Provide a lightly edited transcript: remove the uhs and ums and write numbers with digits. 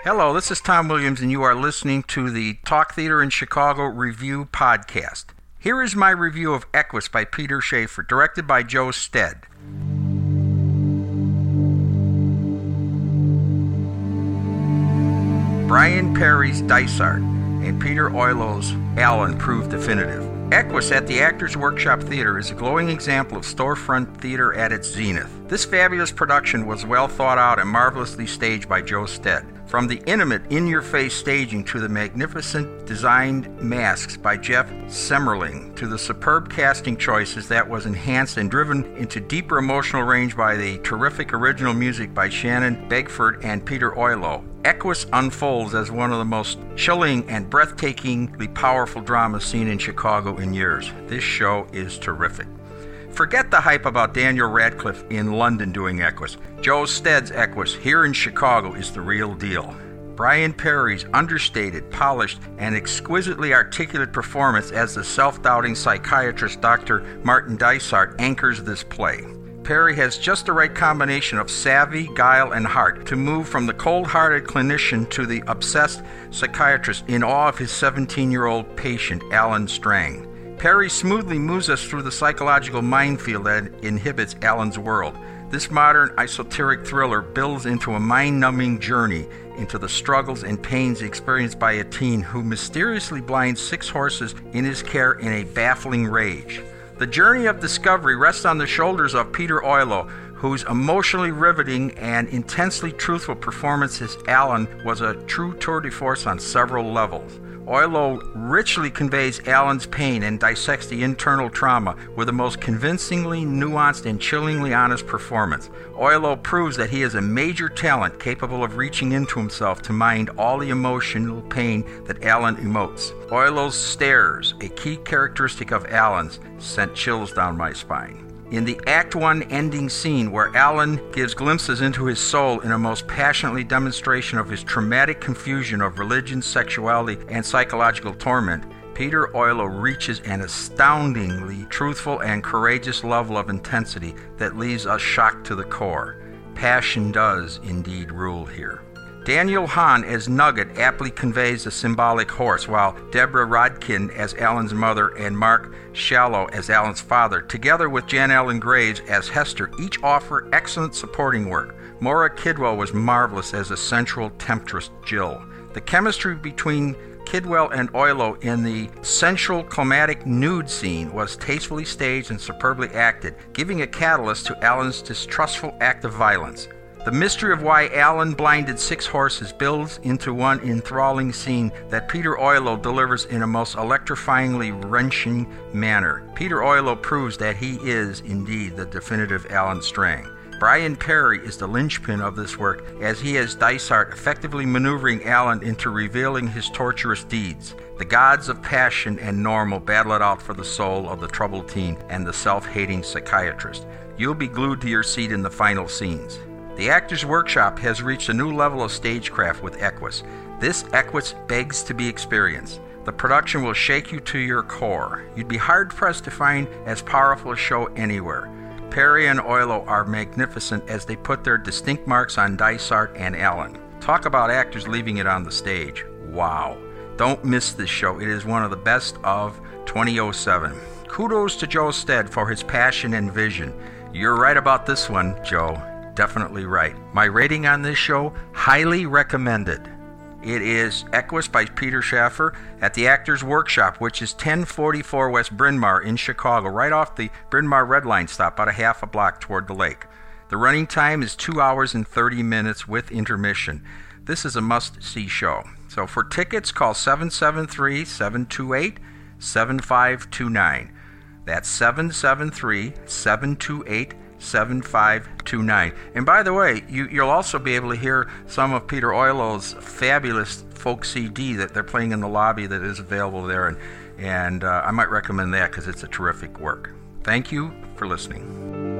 Hello, this is Tom Williams, and you are listening to the Talk Theater in Chicago Review podcast. Here is my review of Equus by Peter Shaffer, directed by Joe Stead. Brian Perry's Dysart and Peter Oilo's Alan proved definitive. Equus at the Actors Workshop Theater is a glowing example of storefront theater at its zenith. This fabulous production was well thought out and marvelously staged by Joe Stead. From the intimate, in-your-face staging to the magnificent designed masks by Jeff Semmerling to the superb casting choices that was enhanced and driven into deeper emotional range by the terrific original music by Shannon Begford and Peter Oilo, Equus unfolds as one of the most chilling and breathtakingly powerful dramas seen in Chicago in years. This show is terrific. Forget the hype about Daniel Radcliffe in London doing Equus. Joe Stead's Equus here in Chicago is the real deal. Brian Perry's understated, polished, and exquisitely articulate performance as the self-doubting psychiatrist Dr. Martin Dysart anchors this play. Perry has just the right combination of savvy, guile, and heart to move from the cold-hearted clinician to the obsessed psychiatrist in awe of his 17-year-old patient, Alan Strang. Perry smoothly moves us through the psychological minefield that inhibits Alan's world. This modern esoteric thriller builds into a mind-numbing journey into the struggles and pains experienced by a teen who mysteriously blinds 6 horses in his care in a baffling rage. The journey of discovery rests on the shoulders of Peter Oilo, whose emotionally riveting and intensely truthful performance as Alan was a true tour de force on several levels. Oilo richly conveys Alan's pain and dissects the internal trauma with the most convincingly nuanced and chillingly honest performance. Oilo proves that he is a major talent capable of reaching into himself to mind all the emotional pain that Alan emotes. Oilo's stares, a key characteristic of Alan's, sent chills down my spine. In the Act 1 ending scene where Alan gives glimpses into his soul in a most passionately demonstration of his traumatic confusion of religion, sexuality, and psychological torment, Peter Oilo reaches an astoundingly truthful and courageous level of intensity that leaves us shocked to the core. Passion does indeed rule here. Daniel Hahn as Nugget aptly conveys the symbolic horse, while Deborah Rodkin as Alan's mother and Mark Shallow as Alan's father, together with Jan Ellen Graves as Hester, each offer excellent supporting work. Maura Kidwell was marvelous as a sensual temptress Jill. The chemistry between Kidwell and Oilo in the sensual climatic nude scene was tastefully staged and superbly acted, giving a catalyst to Alan's distrustful act of violence. The mystery of why Alan blinded 6 horses builds into one enthralling scene that Peter Oilo delivers in a most electrifyingly wrenching manner. Peter Oilo proves that he is indeed the definitive Alan Strang. Brian Perry is the linchpin of this work, as he is Dysart effectively maneuvering Alan into revealing his torturous deeds. The gods of passion and normal battle it out for the soul of the troubled teen and the self-hating psychiatrist. You'll be glued to your seat in the final scenes. The Actors Workshop has reached a new level of stagecraft with Equus. This Equus begs to be experienced. The production will shake you to your core. You'd be hard-pressed to find as powerful a show anywhere. Perry and Oilo are magnificent as they put their distinct marks on Dysart and Alan. Talk about actors leaving it on the stage. Wow. Don't miss this show. It is one of the best of 2007. Kudos to Joe Stead for his passion and vision. You're right about this one, Joe. Definitely right. My rating on this show, highly recommended. It is Equus by Peter Shaffer at the Actors Workshop, which is 1044 West Bryn Mawr in Chicago, right off the Bryn Mawr Red Line stop, about a half a block toward the lake. The running time is 2 hours and 30 minutes with intermission. This is a must-see show. So for tickets, call 773-728-7529. That's 773-728-7529. 7529. And by the way, you'll also be able to hear some of Peter Oilo's fabulous folk CD that they're playing in the lobby that is available there, and I might recommend that because it's a terrific work. Thank you for listening.